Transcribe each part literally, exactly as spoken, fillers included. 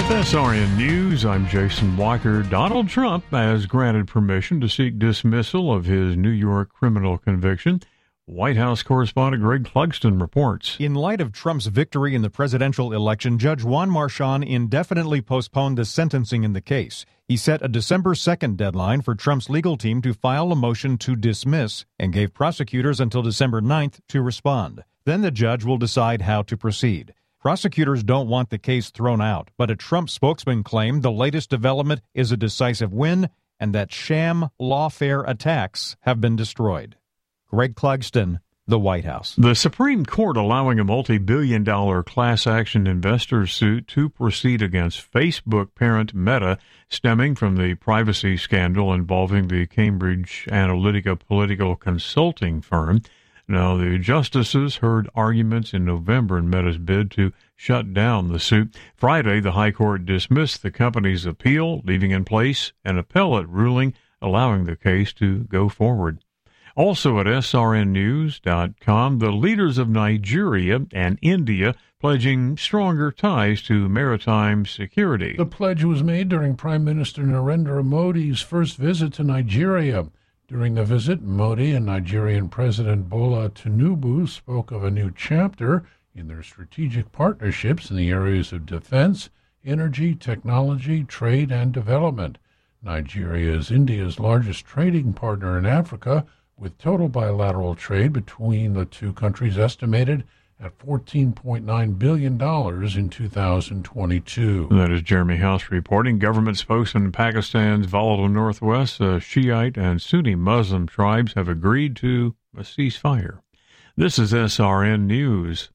With S R N News, I'm Jason Walker. Donald Trump has granted permission to seek dismissal of his New York criminal conviction. White House correspondent Greg Clugston reports. In light of Trump's victory in the presidential election, Judge Juan Marchand indefinitely postponed the sentencing in the case. He set a December second deadline for Trump's legal team to file a motion to dismiss and gave prosecutors until December ninth to respond. Then the judge will decide how to proceed. Prosecutors don't want the case thrown out, but a Trump spokesman claimed the latest development is a decisive win and that sham lawfare attacks have been destroyed. Greg Clugston, the White House. The Supreme Court allowing a multi-billion dollar class action investor suit to proceed against Facebook parent Meta, stemming from the privacy scandal involving the Cambridge Analytica political consulting firm. Now, the justices heard arguments in November in Meta's bid to shut down the suit. Friday, the High Court dismissed the company's appeal, leaving in place an appellate ruling allowing the case to go forward. Also at S R N news dot com, the leaders of Nigeria and India pledging stronger ties to maritime security. The pledge was made during Prime Minister Narendra Modi's first visit to Nigeria. During the visit, Modi and Nigerian President Bola Tinubu spoke of a new chapter in their strategic partnerships in the areas of defense, energy, technology, trade, and development. Nigeria is India's largest trading partner in Africa, with total bilateral trade between the two countries estimated at fourteen point nine billion dollars in two thousand twenty-two. That is Jeremy House reporting. Government spokesman in Pakistan's volatile northwest, uh, Shiite and Sunni Muslim tribes have agreed to a ceasefire. This is S R N News.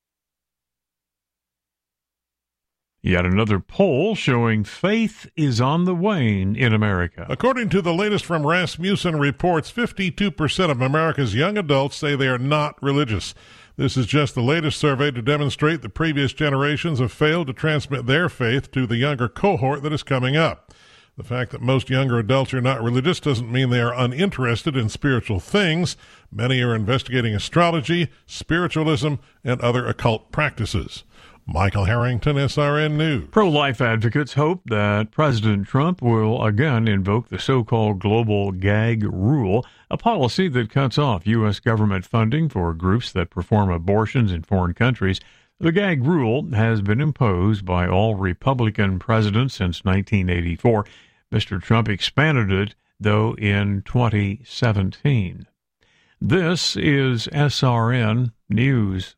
Yet another poll showing faith is on the wane in America. According to the latest from Rasmussen reports, fifty-two percent of America's young adults say they are not religious. This is just the latest survey to demonstrate the previous generations have failed to transmit their faith to the younger cohort that is coming up. The fact that most younger adults are not religious doesn't mean they are uninterested in spiritual things. Many are investigating astrology, spiritualism, and other occult practices. Michael Harrington, S R N News. Pro-life advocates hope that President Trump will again invoke the so-called global gag rule, a policy that cuts off U S government funding for groups that perform abortions in foreign countries. The gag rule has been imposed by all Republican presidents since nineteen eighty-four. Mister Trump expanded it, though, in twenty seventeen. This is S R N News.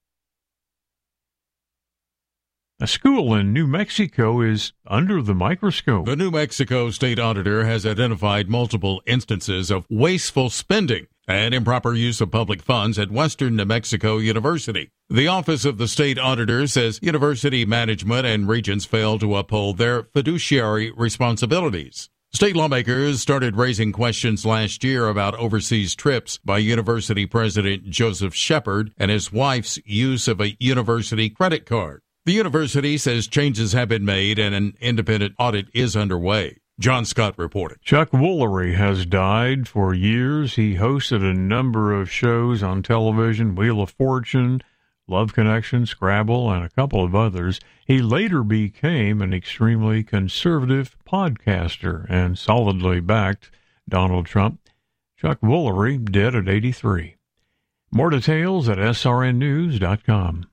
A school in New Mexico is under the microscope. The New Mexico state auditor has identified multiple instances of wasteful spending and improper use of public funds at Western New Mexico University. The Office of the State Auditor says university management and regents failed to uphold their fiduciary responsibilities. State lawmakers started raising questions last year about overseas trips by University President Joseph Shepard and his wife's use of a university credit card. The university says changes have been made and an independent audit is underway. John Scott reported. Chuck Woolery has died. For years, he hosted a number of shows on television, Wheel of Fortune, Love Connection, Scrabble, and a couple of others. He later became an extremely conservative podcaster and solidly backed Donald Trump. Chuck Woolery dead at eighty-three. More details at S R N news dot com.